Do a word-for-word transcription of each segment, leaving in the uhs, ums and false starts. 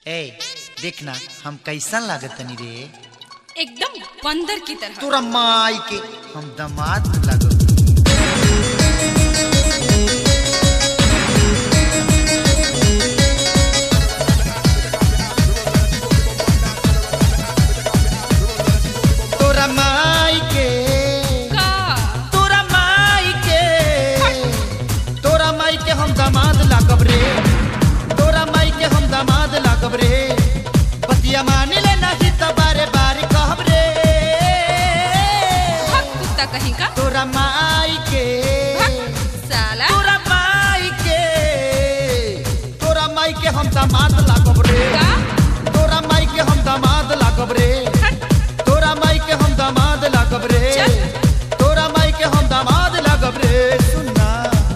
ए देखना हम कैसन लागत तनी रे। एकदम बंदर की तरह। तोरा माई के हम दामाद लागत। तोरा माई के का तोरा माई के तोरा माई के हम दामाद लागब रे। तोरा माई के हम दामाद लागब रे। बतिया मानी ले नहीं त बारे बारे कहब रे। भक कुत्ता कहीं का। तोरा माई के भक साला। तोरा माई के तोरा माई के हम दामाद लागब रे। का तोरा माई के हम दामाद लागब रे। हट तोरा माई के हम दामाद लागब रे। चल। तोरा माई के हम दामाद लागब रे। सुनना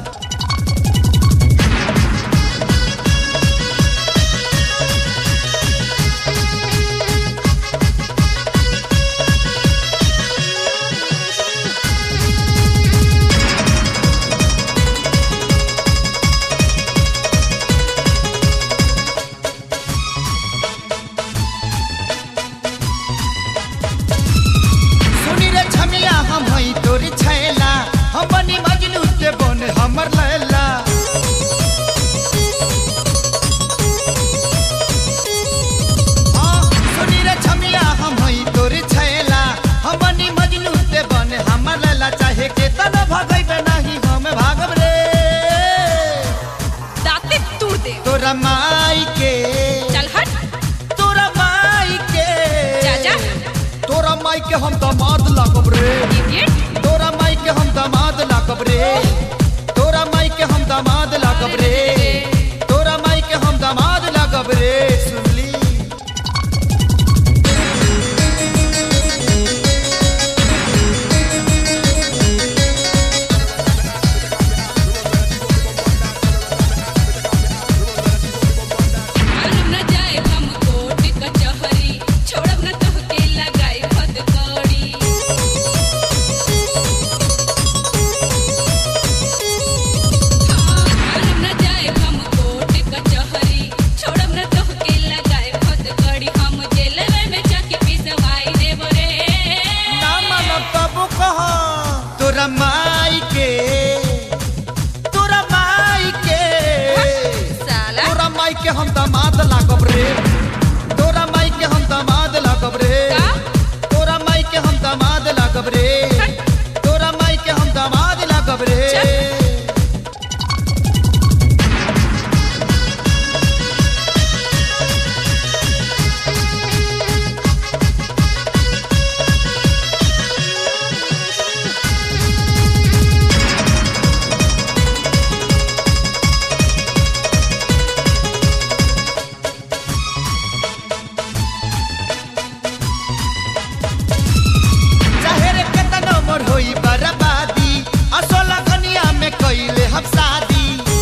हम हई तोरी छैला हम बनी मजनू के बन हमर लैला। हाँ सुनी रे छमिया हम हई तोरी छैला हम बनी मजनू के बन हमर लैला। चाहे के तना भगैबे नहीं हम भागब रे। दाते तोड़ दे। तोरा माई के चल हट। तोरा माई के जा जा। तोरा माई के हम दामाद लागब रे। इडियट। तोरा माई के हम दामाद लागब रे। तोरा माई के हम दामाद लागब रे। तोरा माई के हम दामाद लागब रे। सुनली मालूम न जाए हम कोर्ट कचहरी छोड़ब न तोहके लगाई फदकड़ी। मालूम न जाए हम कोर्ट कचहरी छोड़ब न तोहके लगाई फदकड़ी। हम जेलवे में जाके पिसवाई देब रे। ना मानब तब कह। तोरा माई के तोरा माई के साला। तोरा माई के हम दामाद लागब रे। तोरा माई के हम दामाद लागब रे। का तोरा माई के हम दामाद लागब रे। तोरा माई के हम दामाद लागब रे। चाहे रे केतनो मोर होई बर्बादी असोला खनिया में कइले हम शादी।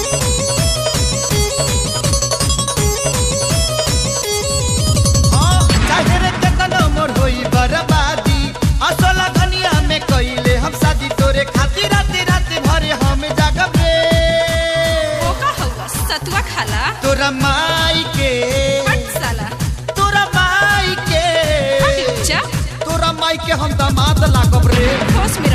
हाँ चाहे रे केतनो मोर होई बर्बादी असोला खनिया में कइले हम शादी। तोरे खातिर रात रात भर हम जागब रे। वो का हवा सतुआ खाला। तोरा माई के हट साला। तोरा माई के हट लुच्चा। तोरा माई के हम दामाद लागब रे। होश में